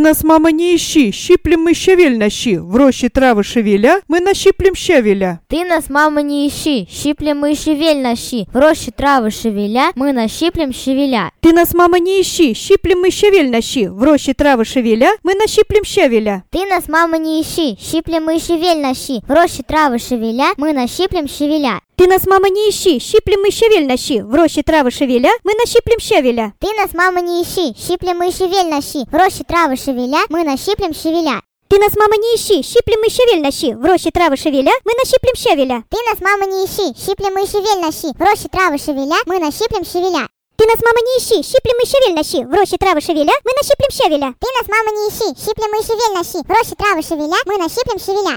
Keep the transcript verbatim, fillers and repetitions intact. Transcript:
нас, мама, не ищи, щиплем мы щавель нащи, в рощі трави шевеля, мы нащиплем щавеля. Ты нас, мама, не ищи, щиплем мы щавель нащи, в рощі трави шевеля, мы нащиплем щавеля. Ты нас, мама, не ищи, щиплем мы щавель нащи, в рощі трави шевеля, мы нащиплем щавеля. Ты нас, мама, не ищи, щиплем мы щавель нащи, в рощі трави шевеля, мы нащиплем щавеля. Ты нас, мама, не ищи, щиплем мы щавель нащи, в рощі трави шевеля, мы нащиплем щавеля. Ты нас, мама, не ищи, щиплем мы щавель нащи, в рощі трави шевеля, мы нащиплем щавеля. Ты нас, мама, не ищи, щиплем мы щавель нащи, в рощі трави шевеля, мы нащиплем щавеля. Ты нас, мама, не ищи, щиплем мы щавель нащи, в рощі трави шевеля, мы нащиплем щавеля. Ты нас, мама, не ищи, щиплем мы щавель нащи, в рощі трави шевеля, мы нащиплем щавеля. Ты нас, мама, не ищи, щиплем мы щавель нащи, в рощі трави шевеля, мы нащиплем щавеля.